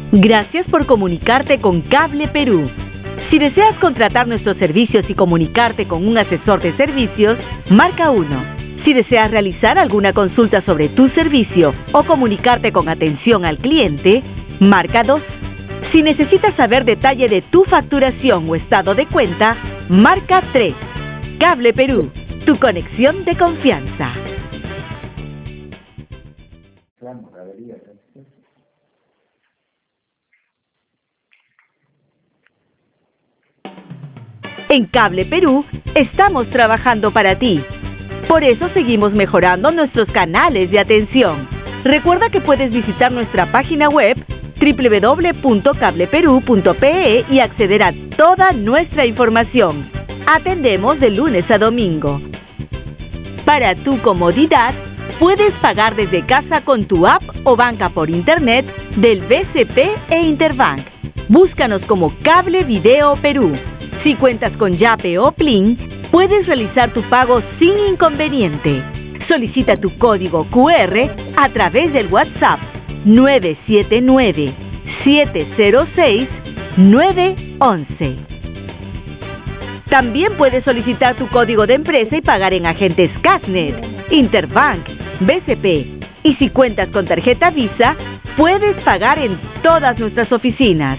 Gracias por comunicarte con Cable Perú. Si deseas contratar nuestros servicios y comunicarte con un asesor de servicios, marca 1. Si deseas realizar alguna consulta sobre tu servicio o comunicarte con atención al cliente, marca 2. Si necesitas saber detalle de tu facturación o estado de cuenta, marca 3. Cable Perú, tu conexión de confianza. En Cable Perú estamos trabajando para ti. Por eso seguimos mejorando nuestros canales de atención. Recuerda que puedes visitar nuestra página web www.cableperu.pe y acceder a toda nuestra información. Atendemos de lunes a domingo. Para tu comodidad, puedes pagar desde casa con tu app o banca por internet del BCP e Interbank. Búscanos como Cable Video Perú. Si cuentas con Yape o Plin, puedes realizar tu pago sin inconveniente. Solicita tu código QR a través del WhatsApp 979-706-911. También puedes solicitar tu código de empresa y pagar en agentes Casnet, Interbank, BCP. Y si cuentas con tarjeta Visa, puedes pagar en todas nuestras oficinas.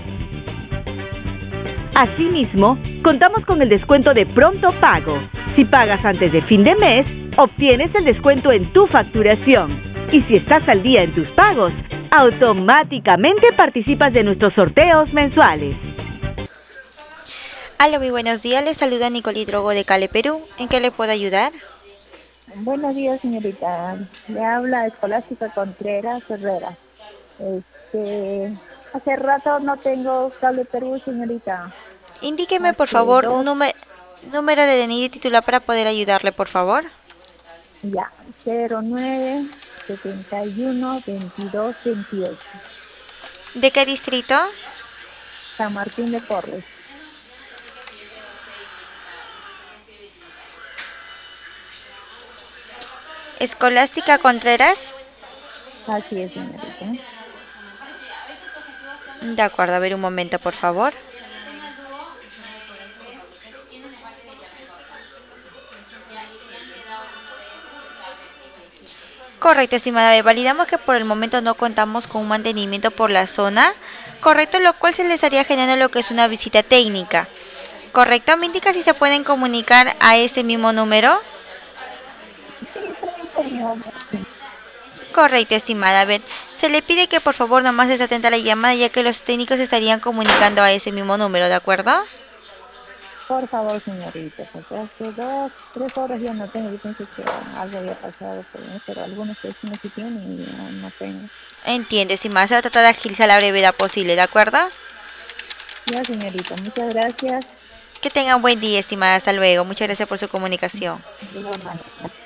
Asimismo, contamos con el descuento de pronto pago. Si pagas antes de fin de mes, obtienes el descuento en tu facturación. Y si estás al día en tus pagos, automáticamente participas de nuestros sorteos mensuales. Hola, muy buenos días. Les saluda Nicole Drogo de Cable Perú. ¿En qué le puedo ayudar? Buenos días, señorita. Le habla Escolástica Contreras Herrera. Hace rato no tengo Cable Perú, señorita. Indíqueme, por favor, un número de DNI titular para poder ayudarle, por favor. Ya, 09 71 22 28. ¿De qué distrito? San Martín de Porres. Escolástica Contreras. Así es, señorita. De acuerdo, a ver un momento, por favor. Correcto, estimada. Validamos que por el momento no contamos con un mantenimiento por la zona. Correcto, lo cual se les estaría generando lo que es una visita técnica. Correcto, me indica si se pueden comunicar a ese mismo número. Correcto, estimada. A ver, se le pide que por favor nomás esté atenta a la llamada, ya que los técnicos estarían comunicando a ese mismo número, ¿de acuerdo? Por favor, señorita, porque hace 2, 3 horas ya no tengo. Yo pensé que algo había pasado, pero algunos vecinos sí tienen y no tengo. Entiende, estimada. Se va a tratar de agilizar a la brevedad posible, ¿de acuerdo? Ya, señorita, muchas gracias. Que tengan buen día, estimada. Hasta luego. Muchas gracias por su comunicación. Igualmente.